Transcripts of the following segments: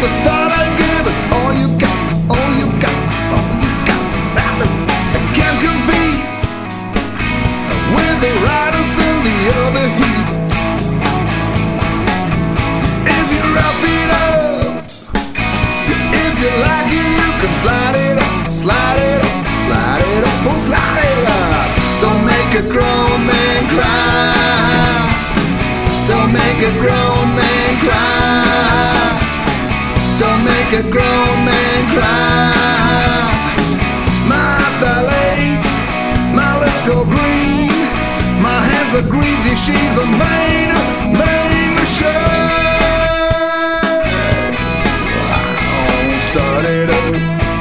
never start and give it all you got, all you got, all you got. I can't compete with the riders in the other heats. If you rough it up, if you like it, you can slide it up, slide it up, slide it up, oh slide it up. Don't make a grown man cry. Don't make a grown man cry. Don't make a grown man cry. My eyes dilate, my lips go green, my hands are greasy, she's a main machine. I'll start it up.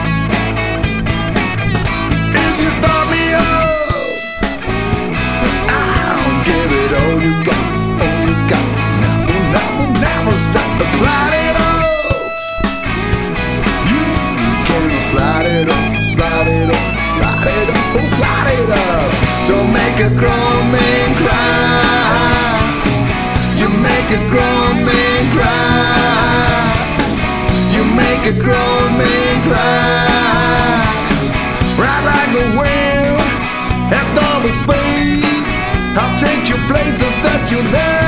If you start me up, I'll give it all you got, all you got. Never stop to slide it up. You can slide it up, slide it up, slide it up, oh slide it up. Don't make a grown man cry. You make a grown man cry. You make a grown man cry. Ride like the wind at double speed. I'll take you places that you never